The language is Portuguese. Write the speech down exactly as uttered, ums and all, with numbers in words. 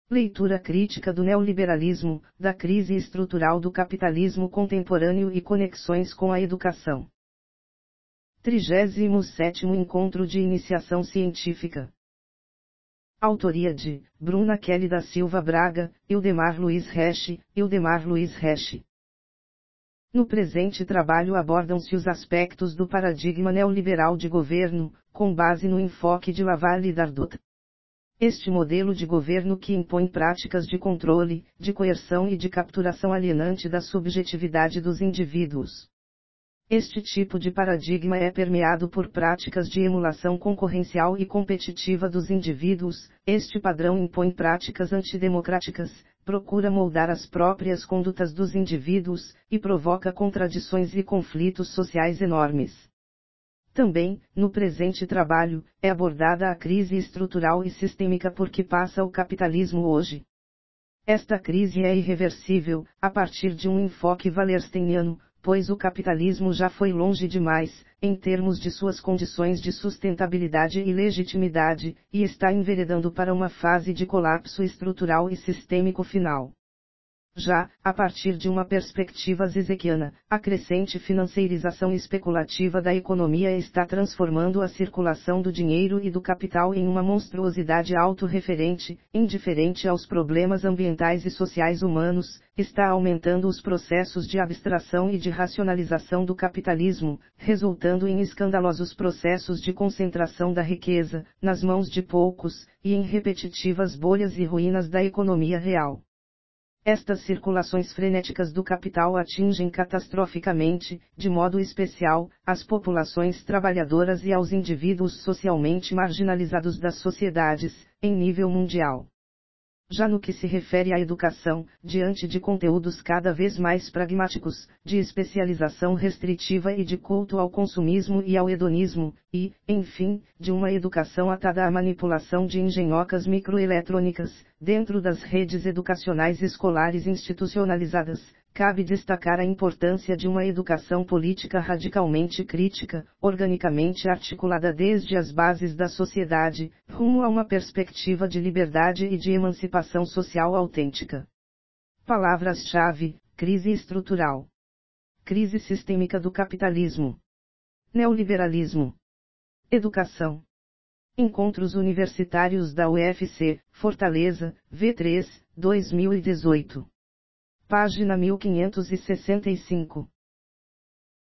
Leitura crítica do neoliberalismo, da crise estrutural do capitalismo contemporâneo e conexões com a educação. trigésimo sétimo Encontro de Iniciação Científica. Autoria de Bruna Kelly da Silva Braga, Ildemar Luiz Resch, Ildemar Luiz Resch. No presente trabalho abordam-se os aspectos do paradigma neoliberal de governo, com base no enfoque de Laval e Dardot. Este modelo de governo que impõe práticas de controle, de coerção e de capturação alienante da subjetividade dos indivíduos. Este tipo de paradigma é permeado por práticas de emulação concorrencial e competitiva dos indivíduos. Este padrão impõe práticas antidemocráticas, procura moldar as próprias condutas dos indivíduos, e provoca contradições e conflitos sociais enormes. Também, no presente trabalho, é abordada a crise estrutural e sistêmica por que passa o capitalismo hoje. Esta crise é irreversível, a partir de um enfoque wallersteiniano, pois o capitalismo já foi longe demais, em termos de suas condições de sustentabilidade e legitimidade, e está enveredando para uma fase de colapso estrutural e sistêmico final. Já, a partir de uma perspectiva zizequiana, a crescente financeirização especulativa da economia está transformando a circulação do dinheiro e do capital em uma monstruosidade autorreferente, indiferente aos problemas ambientais e sociais humanos, está aumentando os processos de abstração e de racionalização do capitalismo, resultando em escandalosos processos de concentração da riqueza, nas mãos de poucos, e em repetitivas bolhas e ruínas da economia real. Estas circulações frenéticas do capital atingem catastroficamente, de modo especial, as populações trabalhadoras e aos indivíduos socialmente marginalizados das sociedades, em nível mundial. Já no que se refere à educação, diante de conteúdos cada vez mais pragmáticos, de especialização restritiva e de culto ao consumismo e ao hedonismo, e, enfim, de uma educação atada à manipulação de engenhocas microeletrônicas, dentro das redes educacionais escolares institucionalizadas, cabe destacar a importância de uma educação política radicalmente crítica, organicamente articulada desde as bases da sociedade, rumo a uma perspectiva de liberdade e de emancipação social autêntica. Palavras-chave: crise estrutural, crise sistêmica do capitalismo, neoliberalismo, educação. Encontros Universitários da U F C, Fortaleza, V três, dois mil e dezoito. Página mil quinhentos e sessenta e cinco.